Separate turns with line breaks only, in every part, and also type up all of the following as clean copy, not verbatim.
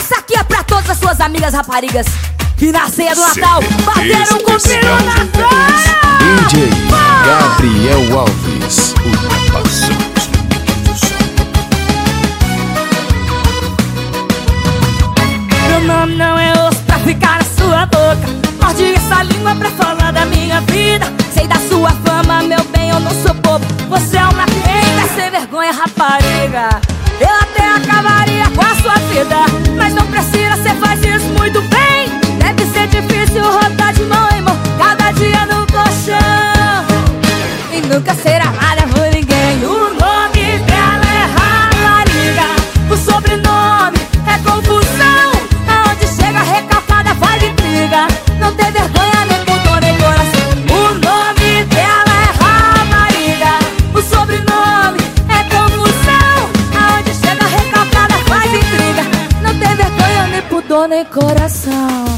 Essa aqui é pra todas as suas amigas raparigas que na ceia do Natal bateram com o filho na cara.
DJ Gabriel Alves, ultrapassando os limites.
Meu nome não é osso pra ficar na sua boca. Morde essa língua pra falar da minha vida. Sei da sua fama, meu bem, eu não sou bobo. Você é uma feita sem vergonha, rapariga. Eu até acabaria com a sua vida, mas não precisa, cê faz isso muito bem. Deve ser difícil rodar de mão em mão cada dia no colchão e nunca ser amada por ninguém. O nome dela é rapariga, o sobrenome é confusão. Aonde chega recalcada faz intriga, não tem vergonha nem pudor nem coração. O nome dela é rapariga, o sobrenome é confusão. Aonde chega recalcada faz intriga, não tem vergonha nem pudor nem coração.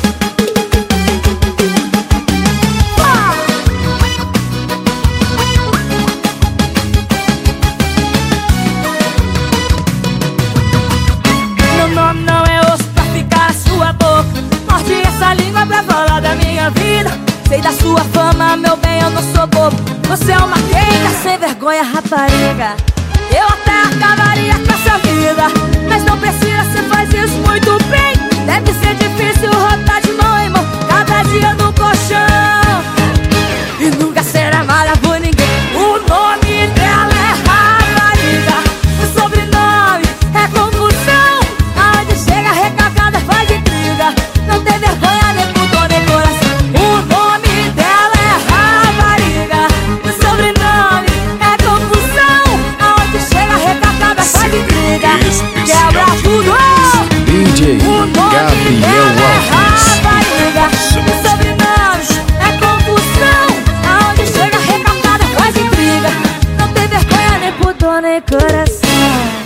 Pra falar da minha vida, sei da sua fama, meu bem, eu não sou bobo. Você é uma queita sem vergonha, rapariga. Eu até acabaria com essa vida, mas não precisa, você faz isso muito bem. Deve ser difícil rodar de mão em mão cada dia no colchão e nunca ser amada por ninguém. O nome dela é rapariga, o sobrenome é confusão. Aonde chega recalcada faz intriga, não tem vergonha nem pudor nem coração. O nome dela é rapariga, o sobrenome é confusão. Aonde chega recalcada faz intriga, quebra tudo.
DJ Gabriel Alves,
rapariga, o sobrenome é confusão. Aonde chega recalcada faz intriga, não tem vergonha nem pudor nem coração.